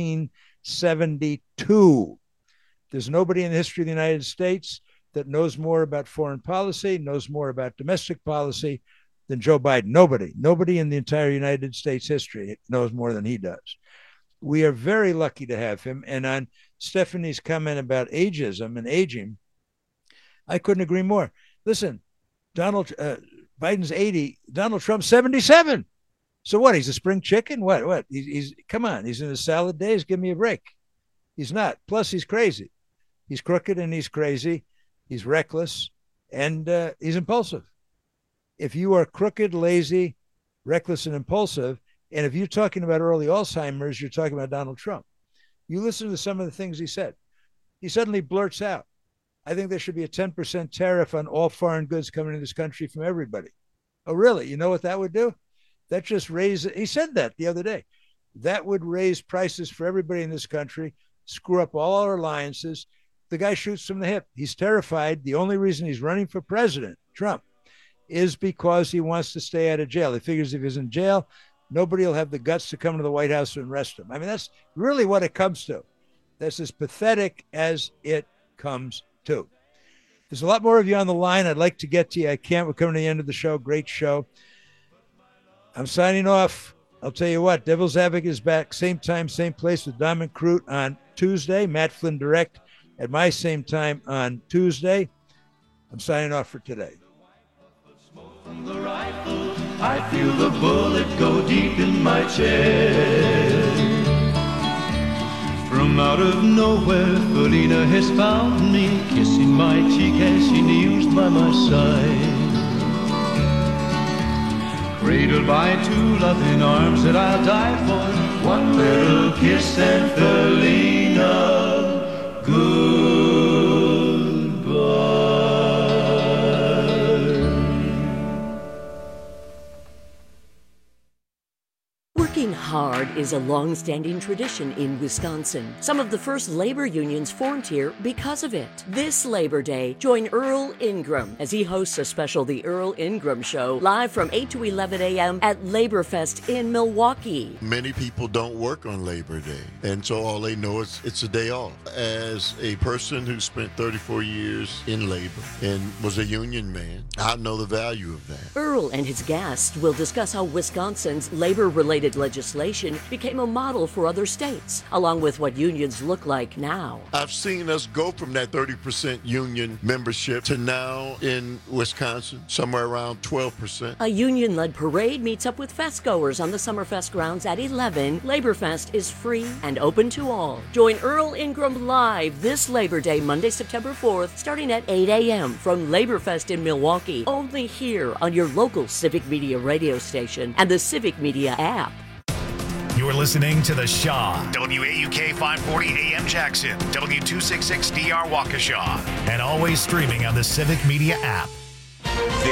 1972. There's nobody in the history of the United States that knows more about foreign policy, knows more about domestic policy than Joe Biden. Nobody in the entire United States history knows more than he does. We are very lucky to have him. And on Stephanie's comment about ageism and aging, I couldn't agree more. Listen, Biden's 80, Donald Trump's 77. So what? He's a spring chicken? What? He's come on. He's in his salad days. Give me a break. He's not. Plus, he's crazy. He's crooked and he's crazy. He's reckless and he's impulsive. If you are crooked, lazy, reckless, and impulsive, and if you're talking about early Alzheimer's, you're talking about Donald Trump. You listen to some of the things he said. He suddenly blurts out, I think there should be a 10% tariff on all foreign goods coming into this country from everybody. Oh, really? You know what that would do? That just raise, he said that the other day. That would raise prices for everybody in this country, screw up all our alliances. The guy shoots from the hip. He's terrified. The only reason he's running for president, Trump, is because he wants to stay out of jail. He figures if he's in jail, nobody will have the guts to come to the White House and arrest him. I mean, that's really what it comes to. That's as pathetic as it comes to. There's a lot more of you on the line. I'd like to get to you. I can't. We're coming to the end of the show. Great show. I'm signing off. I'll tell you what, Devil's Advocate is back. Same time, same place with Diamond Crute on Tuesday. Matt Flynn Direct at my same time on Tuesday. I'm signing off for today.
From the rifle, I feel the bullet go deep in my chest. From From out of nowhere, Felina has found me, kissing my cheek as she kneels by my side. Cradled by two loving arms that I'll die for, one little kiss and Felina, goodbye.
Working hard is a long-standing tradition in Wisconsin. Some of the first labor unions formed here because of it. This Labor Day, join Earl Ingram as he hosts a special The Earl Ingram Show, live from 8 to 11 a.m. at Laborfest in Milwaukee.
Many people don't work on Labor Day, and so all they know is it's a day off. As a person who spent 34 years in labor and was a union man, I know the value of that.
Earl and his guests will discuss how Wisconsin's labor-related legislation became a model for other states, along with what unions look like now.
I've seen us go from that 30% union membership to now in Wisconsin, somewhere around 12%.
A union-led parade meets up with festgoers on the Summerfest grounds at 11. Laborfest is free and open to all. Join Earl Ingram live this Labor Day, Monday, September 4th, starting at 8 a.m. from Laborfest in Milwaukee, only here on your local Civic Media radio station and the Civic Media app.
You're listening to The Shaw, WAUK 540 AM Jackson, W266DR Waukesha, and always streaming on the Civic Media app.